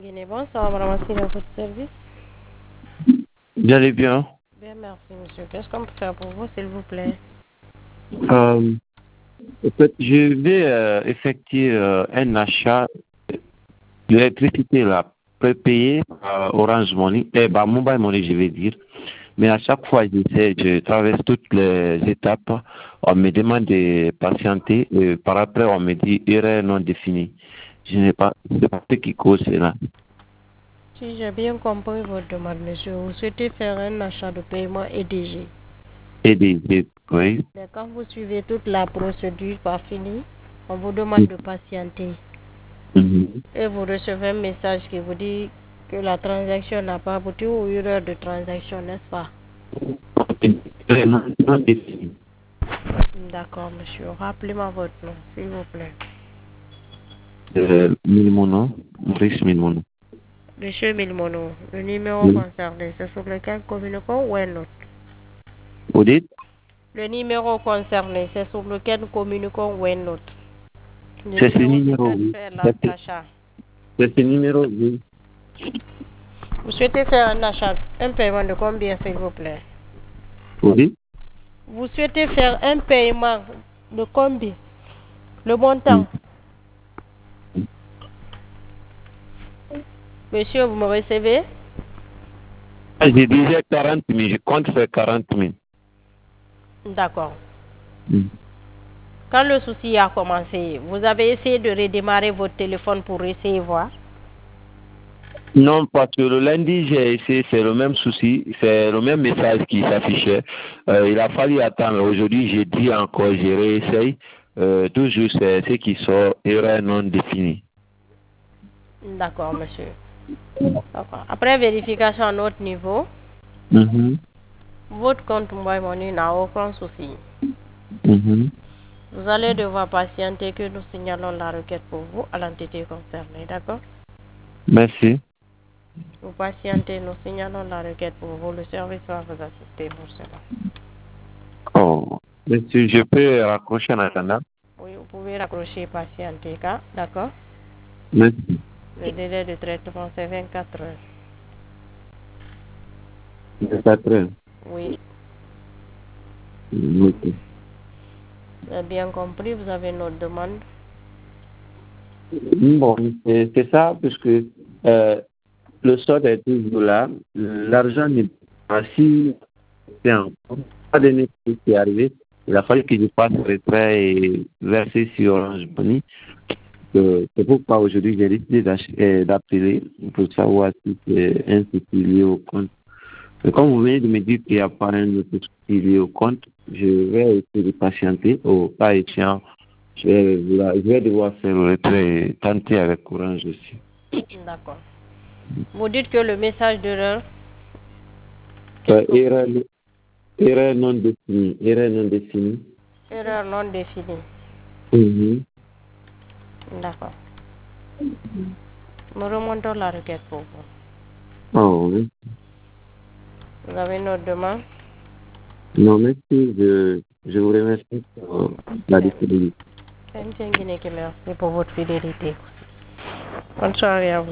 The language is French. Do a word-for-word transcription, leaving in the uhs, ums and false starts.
Guinée, bonsoir, madame Assine, à votre service. Vous allez bien? Bien, merci, monsieur. Qu'est-ce qu'on peut faire pour vous, s'il vous plaît? Euh, en fait, je vais euh, effectuer euh, un achat d'électricité là, prépayé par Orange Money, et par Mobile Money, je vais dire. Mais à chaque fois, j'essaie, je traverse toutes les étapes. On me demande de patienter. Et par après, on me dit erreur non définie. Je n'ai pas, c'est pas ce qui cause cela. Si j'ai bien compris votre demande, monsieur, vous souhaitez faire un achat de paiement E D G. Et des, des- oui. Mais quand vous suivez toute la procédure par finie, on vous demande de patienter. Mhm. Et vous recevez un message qui vous dit que la transaction n'a pas abouti ou erreur de transaction, n'est-ce pas? Erreur non, non définie. D'accord, monsieur. Rappelez-moi votre nom, s'il vous plaît. Euh, Milmono, Maurice Milmono. Monsieur Milmono, le numéro Oui. concerné, c'est sur lequel communiquons ou un autre? Vous dites? Le numéro concerné, c'est sur lequel nous communiquons ou un autre. C'est ce Depuis où vous numéro, souhaitez oui. faire C'est l'achat. c'est ce numéro, oui. Vous souhaitez faire un achat, un paiement de combien, s'il vous plaît? Vous dites? Vous souhaitez faire un paiement de combien? Le Mm. montant. Monsieur, vous me recevez? Ah, je disais quarante mille, je compte faire quarante mille. D'accord. Mm. Quand le souci a commencé, vous avez essayé de redémarrer votre téléphone pour essayer de voir? Non, parce que le lundi, j'ai essayé, c'est le même souci, c'est le même message qui s'affichait. Euh, il a fallu attendre. Aujourd'hui, j'ai dit encore, je réessaye. Euh, toujours, c'est ce qui sort, erreur non définie. D'accord, monsieur. D'accord. Après vérification à notre niveau, Mhm. votre compte Mobile Money n'a aucun souci. Mhm. Vous allez devoir patienter que nous signalons la requête pour vous à l'entité concernée, d'accord? Merci. Vous patientez, nous signalons la requête pour vous. Le service va vous assister pour cela. Oh, monsieur, je peux raccrocher en attendant? Oui, vous pouvez raccrocher et patienter, car- d'accord? Merci. Le délai de traitement, c'est vingt-quatre heures. vingt-quatre heures. Oui, Mm, ok. vous avez bien compris, vous avez notre demande. Bon, c'est c'est ça, puisque euh, le solde est toujours là. L'argent n'est pas si c'est encore pas de nécessité qui est arrivé. Il a fallu que je fasse retrait et verser sur Orange Money. Euh, C'est pourquoi aujourd'hui j'ai décidé d'ach- euh, d'appeler pour savoir si c'est un souci lié au compte. Mais comme vous venez de me dire qu'il n'y a pas un autre souci lié au compte, je vais essayer de patienter. Au cas échéant, je vais, vouloir- je vais devoir faire le retrait et tenter avec Orange aussi. D'accord. Vous dites que le message d'erreur, Euh, qu'est-ce que vous erreur, dites? erreur non définie. Erreur non définie. Erreur non définie. Mhm. D'accord. Nous remontons la requête pour vous. Oh, oui. Vous avez notre demande? Non, merci. Je, je vous remercie pour la disponibilité. C'est un Guinée qui merci pour votre fidélité. Bonne soirée à vous.